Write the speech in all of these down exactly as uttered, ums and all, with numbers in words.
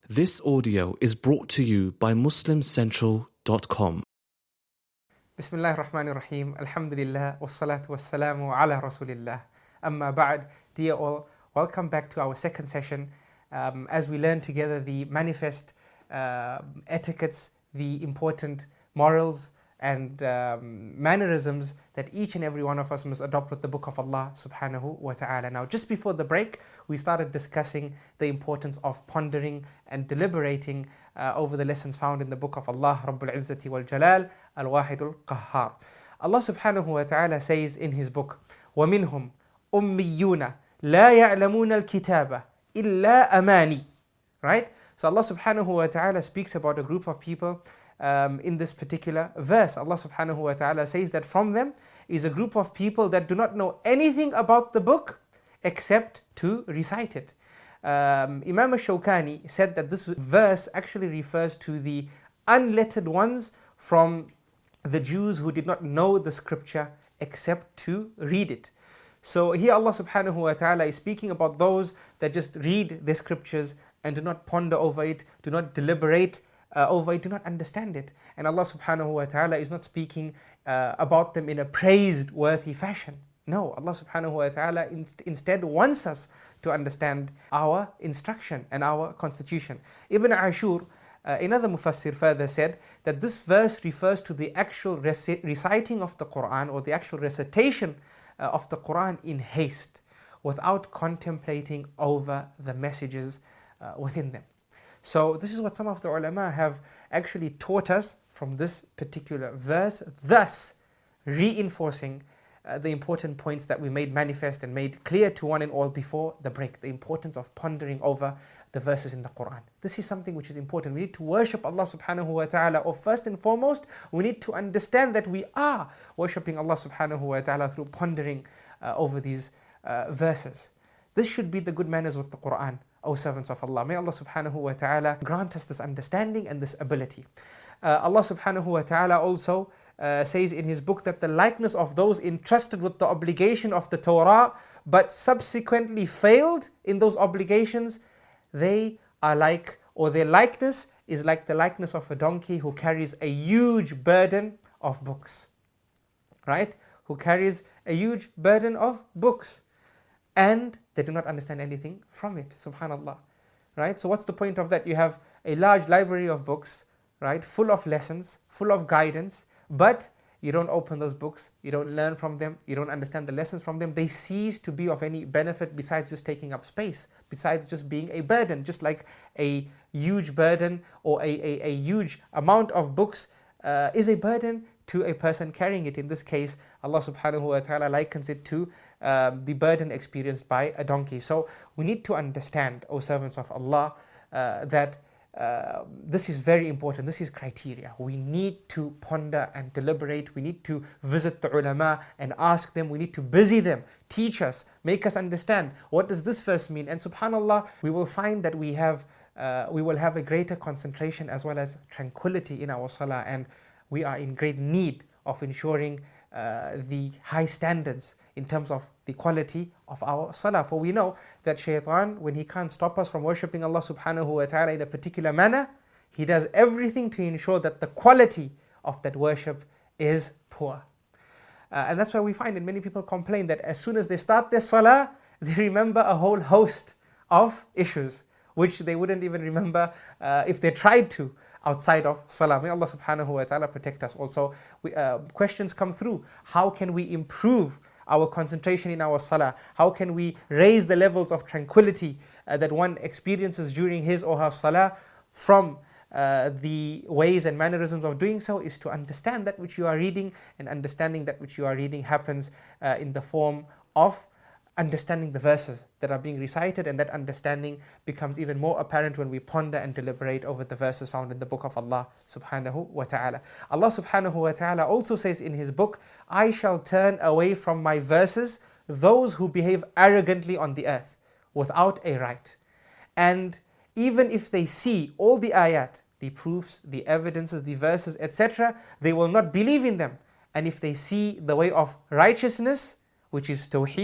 This audio is brought to you by muslim central dot com. Bismillah ar-Rahman ar-Rahim. Alhamdulillah. Wassalatu wassalamu ala Rasulillah. Amma ba'd. Dear all, welcome back to our second session um, as we learn together the manifest uh, etiquettes, the important morals and um, mannerisms that each and every one of us must adopt with the book of Allah subhanahu wa ta'ala. Now, just before the break, we started discussing the importance of pondering and deliberating uh, over the lessons found in the book of Allah Rabbul Izzati wal Jalal Al-Wahidul Qahhar. Allah subhanahu wa ta'ala says in His book, وَمِنْهُمْ أُمِّيُّونَ لَا يَعْلَمُونَ الْكِتَابَ إِلَّا أَمَانِي. Right? So Allah subhanahu wa ta'ala speaks about a group of people Um, in this particular verse. Allah subhanahu wa ta'ala says that from them is a group of people that do not know anything about the book except to recite it. Um, Imam al-Shawkani said that this verse actually refers to the unlettered ones from the Jews who did not know the scripture except to read it. So here Allah subhanahu wa ta'ala is speaking about those that just read the scriptures and do not ponder over it, do not deliberate Uh, over it, do not understand it. And Allah subhanahu wa ta'ala is not speaking uh, about them in a praise-worthy fashion. No, Allah subhanahu wa ta'ala inst- instead wants us to understand our instruction and our constitution. Ibn Ashur, uh, another mufassir, further said that this verse refers to the actual reci- reciting of the Quran or the actual recitation uh, of the Quran in haste without contemplating over the messages uh, within them. So this is what some of the ulama have actually taught us from this particular verse, thus reinforcing uh, the important points that we made manifest and made clear to one and all before the break, the importance of pondering over the verses in the Quran. This is something which is important. We need to worship Allah subhanahu wa ta'ala, or first and foremost, we need to understand that we are worshipping Allah subhanahu wa ta'ala through pondering uh, over these uh, verses. This should be the good manners with the Quran, O servants of Allah. May Allah subhanahu wa ta'ala grant us this understanding and this ability. Uh, Allah subhanahu wa ta'ala also uh, says in His book that the likeness of those entrusted with the obligation of the Torah but subsequently failed in those obligations, they are like, or their likeness is like the likeness of a donkey who carries a huge burden of books. Right? Who carries a huge burden of books. And they do not understand anything from it, subhanallah. Right? So what's the point of that? You have a large library of books, right, full of lessons, full of guidance, but you don't open those books, you don't learn from them, you don't understand the lessons from them. They cease to be of any benefit besides just taking up space, besides just being a burden, just like a huge burden or a, a, a huge amount of books uh, is a burden to a person carrying it. In this case, Allah subhanahu wa ta'ala likens it to um, the burden experienced by a donkey. So we need to understand, O servants of Allah, uh, that uh, this is very important. This is criteria. We need to ponder and deliberate. We need to visit the ulama and ask them. We need to busy them, teach us, make us understand what does this verse mean. And subhanallah, we will find that we have, uh, we will have a greater concentration as well as tranquility in our salah, and we are in great need of ensuring uh, the high standards in terms of the quality of our salah. For we know that shaitan, when he can't stop us from worshipping Allah subhanahu wa ta'ala in a particular manner, he does everything to ensure that the quality of that worship is poor. Uh, and that's why we find that many people complain that as soon as they start their salah, they remember a whole host of issues, which they wouldn't even remember uh, if they tried to outside of salah. May Allah subhanahu wa ta'ala protect us. Also, we, uh, questions come through. How can we improve our concentration in our salah? How can we raise the levels of tranquility uh, that one experiences during his or her salah? From uh, the ways and mannerisms of doing so is to understand that which you are reading, and understanding that which you are reading happens uh, in the form of understanding the verses that are being recited, and that understanding becomes even more apparent when we ponder and deliberate over the verses found in the book of Allah subhanahu wa ta'ala. Allah subhanahu wa ta'ala also says in His book, I shall turn away from my verses those who behave arrogantly on the earth without a right. And even if they see all the ayat, the proofs, the evidences, the verses, et cetera, they will not believe in them. And if they see the way of righteousness, which is tawheed,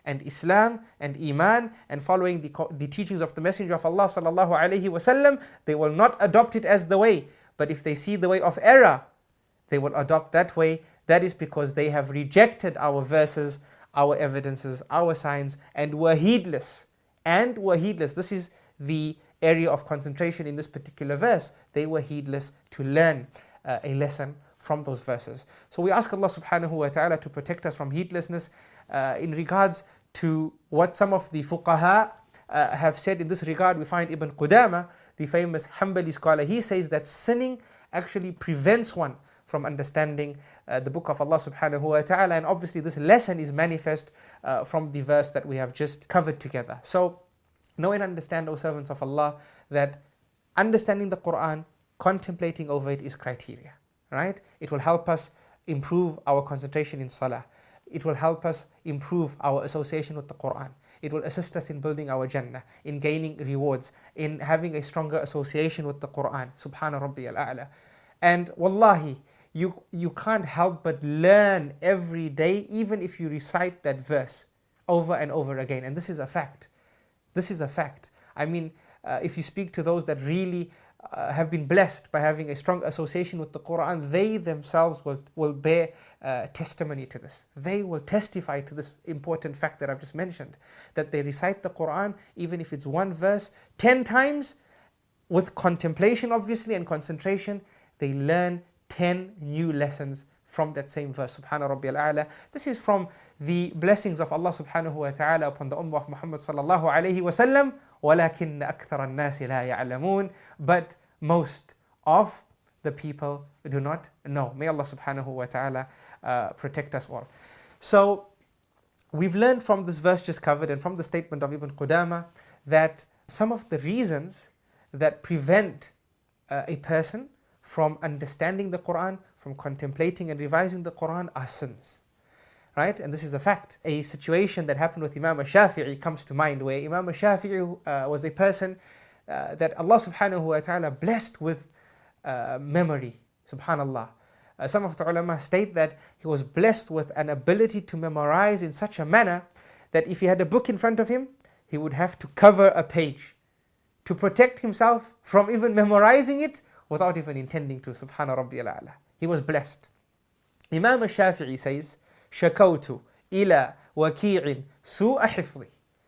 and Islam and Iman and following the, the teachings of the Messenger of Allah sallallahu alaihi wasallam, they will not adopt it as the way. But if they see the way of error, they will adopt that way. That is because they have rejected our verses, our evidences, our signs, and were heedless. And were heedless. This is the area of concentration in this particular verse. They were heedless to learn uh, a lesson from those verses. So we ask Allah subhanahu wa ta'ala to protect us from heedlessness. Uh, in regards to what some of the fuqaha uh, have said in this regard, we find Ibn Qudama, the famous Hanbali scholar, he says that sinning actually prevents one from understanding uh, the book of Allah subhanahu wa ta'ala. And obviously this lesson is manifest uh, from the verse that we have just covered together. So know and understand, O servants of Allah, that understanding the Quran, contemplating over it is criteria, right? It will help us improve our concentration in salah. It will help us improve our association with the Quran. It will assist us in building our Jannah, in gaining rewards, in having a stronger association with the Quran. Subhana Rabbi al-A'la. And wallahi, you, you can't help but learn every day, even if you recite that verse over and over again. And this is a fact. This is a fact. I mean, uh, if you speak to those that really uh, have been blessed by having a strong association with the Quran, they themselves will, will bear uh, testimony to this. They will testify to this important fact that I've just mentioned, that they recite the Quran, even if it's one verse, ten times, with contemplation obviously and concentration, they learn ten new lessons from that same verse. Subhana Rabbi al-A'la. This is from the blessings of Allah subhanahu wa ta'ala upon the ummah of Muhammad sallallahu alayhi wa sallam. وَلَكِنَّ أَكْثَرَ النَّاسِ لَا يَعْلَمُونَ. But most of the people do not know. May Allah subhanahu wa ta'ala uh, protect us all. So we've learned from this verse just covered and from the statement of Ibn Qudama that some of the reasons that prevent uh, a person from understanding the Quran, from contemplating and revising the Quran, are sins. Right? And this is a fact. A situation that happened with Imam Shafi'i comes to mind, where Imam Shafi'i uh, was a person uh, that Allah subhanahu wa ta'ala blessed with uh, memory. Subhanallah. Uh, some of the ulama state that he was blessed with an ability to memorize in such a manner that if he had a book in front of him, he would have to cover a page to protect himself from even memorizing it without even intending to. Subhana Rabbi al-A'la. He was blessed. Imam Shafi'i says, شكوت إلى وكيع سوء حفظي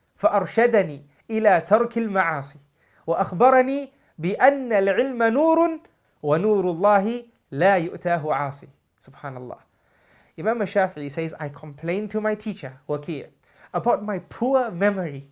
فأرشدني إلى ترك المعاصي وأخبرني بأن العلم نور ونور الله لا يؤتاه عاصي. Subhanallah. Imam Shafi'i says, I complained to my teacher, Waki', about my poor memory.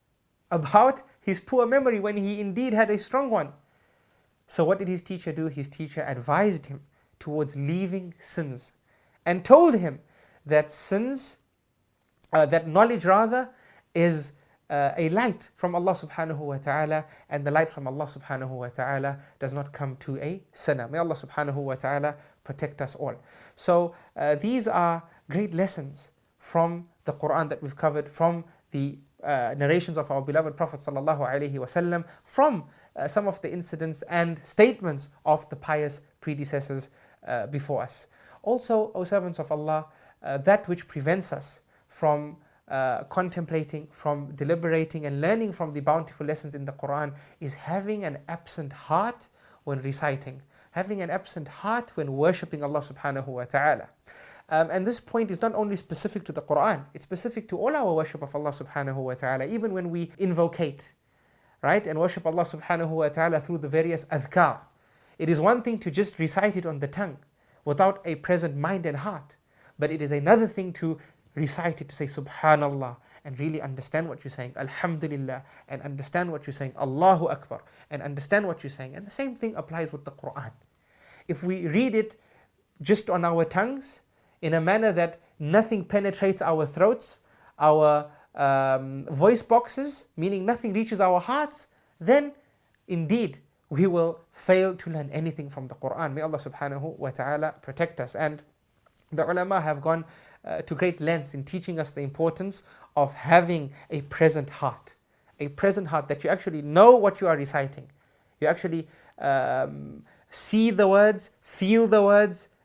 About his poor memory when he indeed had a strong one. So what did his teacher do? His teacher advised him towards leaving sins and told him that sins, uh, that knowledge rather, is uh, a light from Allah subhanahu wa ta'ala, and the light from Allah subhanahu wa ta'ala does not come to a sinner. May Allah subhanahu wa ta'ala protect us all. So uh, these are great lessons from the Quran that we've covered, from the uh, narrations of our beloved Prophet sallallahu alaihi wasallam, from uh, some of the incidents and statements of the pious predecessors uh, before us. Also, O servants of Allah, Uh, that which prevents us from uh, contemplating, from deliberating and learning from the bountiful lessons in the Quran is having an absent heart when reciting, having an absent heart when worshipping Allah subhanahu wa ta'ala. Um, and this point is not only specific to the Quran, it's specific to all our worship of Allah subhanahu wa ta'ala, even when we invocate, right, and worship Allah subhanahu wa ta'ala through the various adhkar. It is one thing to just recite it on the tongue without a present mind and heart. But it is another thing to recite it, to say Subhanallah, and really understand what you're saying, Alhamdulillah, and understand what you're saying, Allahu Akbar, and understand what you're saying. And the same thing applies with the Quran. If we read it just on our tongues, in a manner that nothing penetrates our throats, our um, voice boxes, meaning nothing reaches our hearts, then indeed we will fail to learn anything from the Quran. May Allah subhanahu wa ta'ala protect us. And the ulama have gone uh, to great lengths in teaching us the importance of having a present heart. A present heart, that you actually know what you are reciting. You actually um, see the words, feel the words,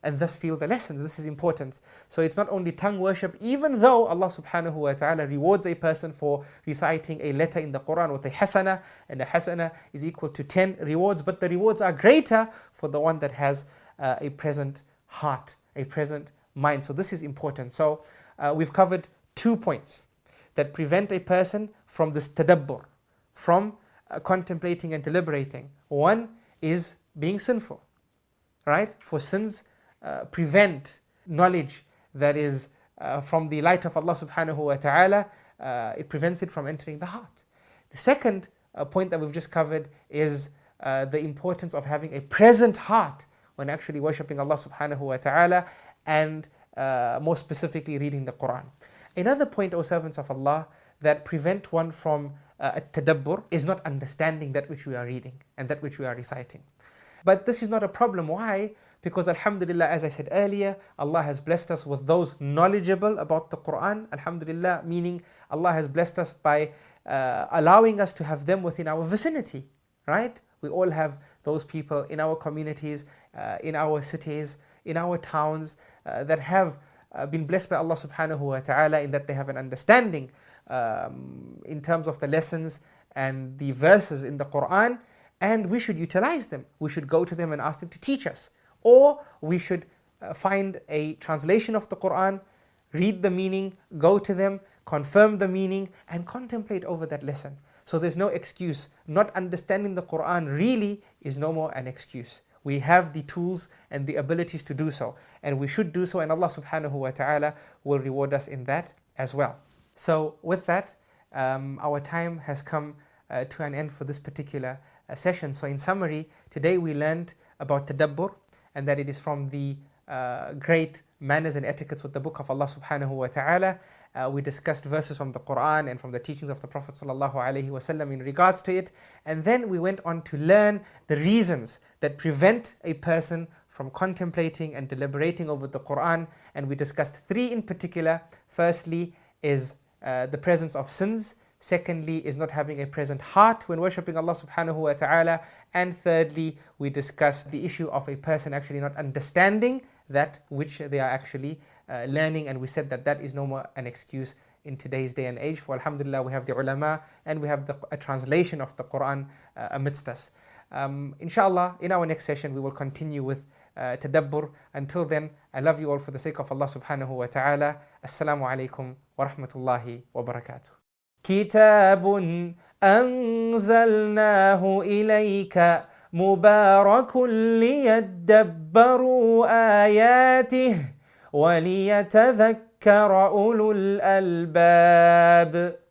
and thus feel the lessons. This is important. So it's not only tongue worship, even though Allah subhanahu wa ta'ala rewards a person for reciting a letter in the Quran with a hasana, and a hasana is equal to ten rewards, but the rewards are greater for the one that has uh, a present heart, a present mind. So this is important. So uh, we've covered two points that prevent a person from this tadabbur, from uh, contemplating and deliberating. One is being sinful, right? For sins uh, prevent knowledge that is uh, from the light of Allah subhanahu wa ta'ala, uh, it prevents it from entering the heart. The second uh, point that we've just covered is uh, the importance of having a present heart when actually worshipping Allah subhanahu wa ta'ala, and uh, more specifically reading the Quran. Another point, O servants of Allah, that prevent one from uh, tadabbur is not understanding that which we are reading and that which we are reciting. But this is not a problem. Why? Because alhamdulillah, as I said earlier, Allah has blessed us with those knowledgeable about the Quran. Alhamdulillah, meaning Allah has blessed us by uh, allowing us to have them within our vicinity, right? We all have those people in our communities, uh, in our cities, in our towns uh, that have uh, been blessed by Allah subhanahu wa ta'ala in that they have an understanding um, in terms of the lessons and the verses in the Quran, and we should utilize them. We should go to them and ask them to teach us. Or we should uh, find a translation of the Quran, read the meaning, go to them, confirm the meaning, and contemplate over that lesson. So there's no excuse. Not understanding the Quran really is no more an excuse. We have the tools and the abilities to do so, and we should do so, and Allah subhanahu wa ta'ala will reward us in that as well. So with that, um, our time has come uh, to an end for this particular uh, session. So in summary, today we learned about tadabbur, and that it is from the uh, great manners and etiquettes with the book of Allah subhanahu wa ta'ala. Uh, we discussed verses from the Quran and from the teachings of the Prophet sallallahu alaihi wasallam in regards to it. And then we went on to learn the reasons that prevent a person from contemplating and deliberating over the Quran. And we discussed three in particular. Firstly is uh, the presence of sins. Secondly is not having a present heart when worshipping Allah subhanahu wa ta'ala. And thirdly, we discussed the issue of a person actually not understanding that which they are actually uh, learning, and we said that that is no more an excuse in today's day and age. For alhamdulillah, we have the ulama and we have the, a translation of the Quran uh, amidst us. Um, inshallah, in our next session we will continue with uh, tadabbur. Until then, I love you all for the sake of Allah subhanahu wa ta'ala. Assalamu alaikum wa rahmatullahi wa barakatuh. كتاب أنزلناه إليك مبارك ليدبروا آياته وليتذكر أولو الألباب.